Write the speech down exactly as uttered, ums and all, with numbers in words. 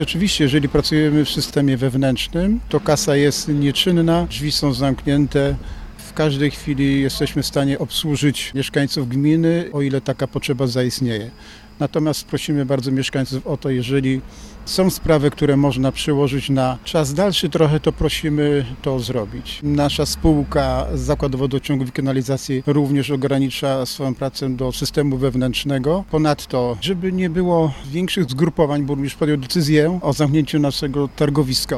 Oczywiście, jeżeli pracujemy w systemie wewnętrznym, to kasa jest nieczynna, drzwi są zamknięte. W każdej chwili jesteśmy w stanie obsłużyć mieszkańców gminy, o ile taka potrzeba zaistnieje. Natomiast prosimy bardzo mieszkańców o to, jeżeli są sprawy, które można przełożyć na czas dalszy trochę, to prosimy to zrobić. Nasza spółka Zakład Wodociągów i Kanalizacji również ogranicza swoją pracę do systemu wewnętrznego. Ponadto, żeby nie było większych zgrupowań, burmistrz podjął decyzję o zamknięciu naszego targowiska.